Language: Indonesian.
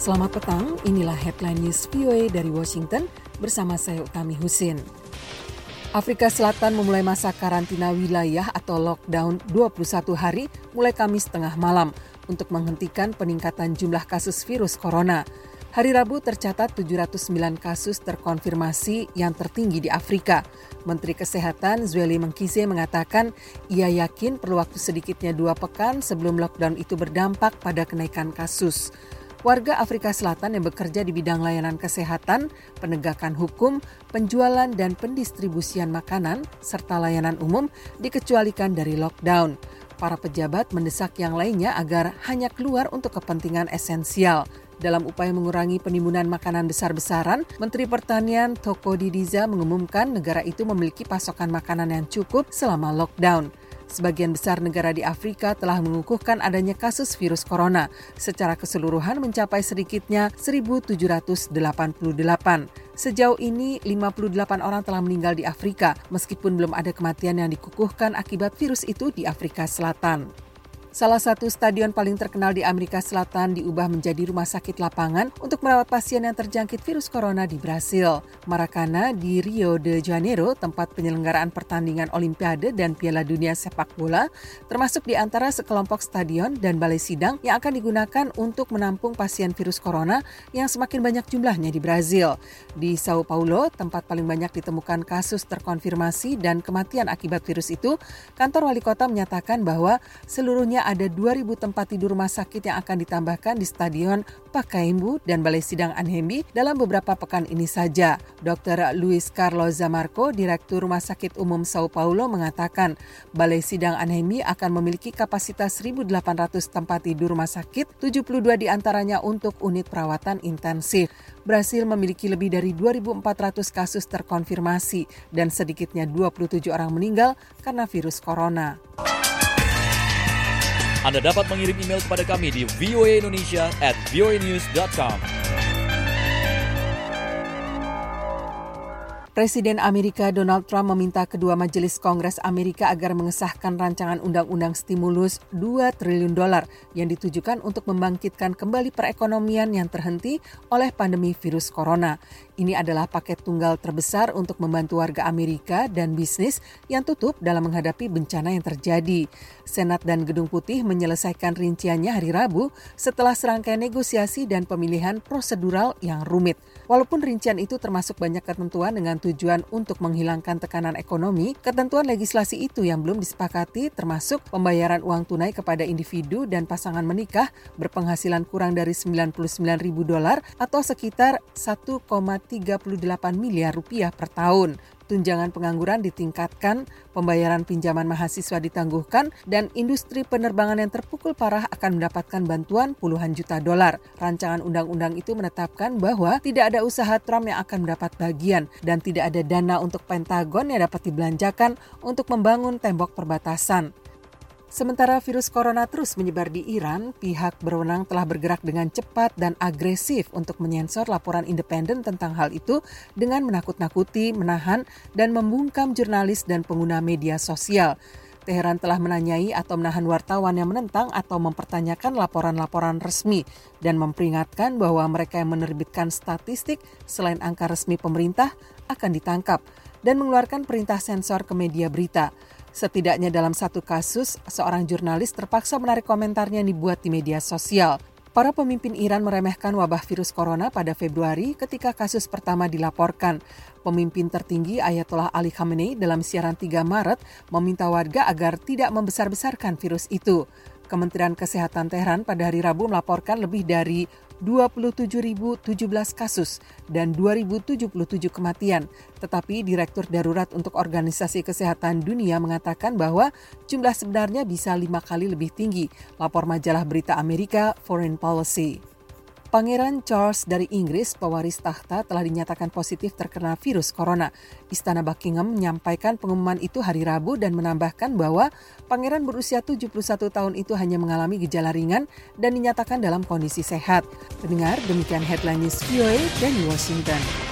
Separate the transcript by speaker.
Speaker 1: Selamat petang, inilah headline news VOA dari Washington bersama saya Utami Husin. Afrika Selatan memulai masa karantina wilayah atau lockdown 21 hari mulai Kamis tengah malam untuk menghentikan peningkatan jumlah kasus virus corona. Hari Rabu tercatat 709 kasus terkonfirmasi yang tertinggi di Afrika. Menteri Kesehatan Zweli Mkhize mengatakan ia yakin perlu waktu sedikitnya 2 pekan sebelum lockdown itu berdampak pada kenaikan kasus. Warga Afrika Selatan yang bekerja di bidang layanan kesehatan, penegakan hukum, penjualan dan pendistribusian makanan, serta layanan umum dikecualikan dari lockdown. Para pejabat mendesak yang lainnya agar hanya keluar untuk kepentingan esensial. Dalam upaya mengurangi penimbunan makanan besar-besaran, Menteri Pertanian Toko Didiza mengumumkan negara itu memiliki pasokan makanan yang cukup selama lockdown. Sebagian besar negara di Afrika telah mengukuhkan adanya kasus virus corona. Secara keseluruhan mencapai sedikitnya 1.788. Sejauh ini 58 orang telah meninggal di Afrika, meskipun belum ada kematian yang dikukuhkan akibat virus itu di Afrika Selatan. Salah satu stadion paling terkenal di Amerika Selatan diubah menjadi rumah sakit lapangan untuk merawat pasien yang terjangkit virus corona di Brasil. Maracana di Rio de Janeiro, tempat penyelenggaraan pertandingan Olimpiade dan Piala Dunia sepak bola, termasuk di antara sekelompok stadion dan balai sidang yang akan digunakan untuk menampung pasien virus corona yang semakin banyak jumlahnya di Brazil. Di Sao Paulo, tempat paling banyak ditemukan kasus terkonfirmasi dan kematian akibat virus itu, kantor wali kota menyatakan bahwa seluruhnya ada 2.000 tempat tidur rumah sakit yang akan ditambahkan di Stadion Pacaembu dan Balai Sidang Anhembi dalam beberapa pekan ini saja. Dr. Luis Carlos Zamarco, Direktur Rumah Sakit Umum Sao Paulo, mengatakan Balai Sidang Anhembi akan memiliki kapasitas 1.800 tempat tidur rumah sakit, 72 diantaranya untuk unit perawatan intensif. Brasil memiliki lebih dari 2.400 kasus terkonfirmasi dan sedikitnya 27 orang meninggal karena virus corona.
Speaker 2: Anda dapat mengirim email kepada kami di voaindonesia@voanews.com.
Speaker 1: Presiden Amerika Donald Trump meminta kedua majelis Kongres Amerika agar mengesahkan rancangan undang-undang stimulus $2 triliun yang ditujukan untuk membangkitkan kembali perekonomian yang terhenti oleh pandemi virus corona. Ini adalah paket tunggal terbesar untuk membantu warga Amerika dan bisnis yang tutup dalam menghadapi bencana yang terjadi. Senat dan Gedung Putih menyelesaikan rinciannya hari Rabu setelah serangkaian negosiasi dan pemilihan prosedural yang rumit. Walaupun rincian itu termasuk banyak ketentuan dengan tujuan untuk menghilangkan tekanan ekonomi, ketentuan legislasi itu yang belum disepakati termasuk pembayaran uang tunai kepada individu dan pasangan menikah berpenghasilan kurang dari $99.000 atau sekitar 1,38 miliar rupiah per tahun. Tunjangan pengangguran ditingkatkan, pembayaran pinjaman mahasiswa ditangguhkan, dan industri penerbangan yang terpukul parah akan mendapatkan bantuan puluhan juta dolar. Rancangan undang-undang itu menetapkan bahwa tidak ada usaha Trump yang akan mendapat bagian dan tidak ada dana untuk Pentagon yang dapat dibelanjakan untuk membangun tembok perbatasan. Sementara virus corona terus menyebar di Iran, pihak berwenang telah bergerak dengan cepat dan agresif untuk menyensor laporan independen tentang hal itu dengan menakut-nakuti, menahan, dan membungkam jurnalis dan pengguna media sosial. Teheran telah menanyai atau menahan wartawan yang menentang atau mempertanyakan laporan-laporan resmi dan memperingatkan bahwa mereka yang menerbitkan statistik selain angka resmi pemerintah akan ditangkap dan mengeluarkan perintah sensor ke media berita. Setidaknya dalam satu kasus, seorang jurnalis terpaksa menarik komentarnya yang dibuat di media sosial. Para pemimpin Iran meremehkan wabah virus corona pada Februari ketika kasus pertama dilaporkan. Pemimpin tertinggi Ayatollah Ali Khamenei dalam siaran 3 Maret meminta warga agar tidak membesar-besarkan virus itu. Kementerian Kesehatan Tehran pada hari Rabu melaporkan lebih dari 27.017 kasus dan 2.077 kematian. Tetapi Direktur Darurat untuk Organisasi Kesehatan Dunia mengatakan bahwa jumlah sebenarnya bisa 5 kali lebih tinggi, lapor majalah berita Amerika Foreign Policy. Pangeran Charles dari Inggris, pewaris tahta, telah dinyatakan positif terkena virus corona. Istana Buckingham menyampaikan pengumuman itu hari Rabu dan menambahkan bahwa pangeran berusia 71 tahun itu hanya mengalami gejala ringan dan dinyatakan dalam kondisi sehat. Pendengar, demikian headline news VOA dari Washington.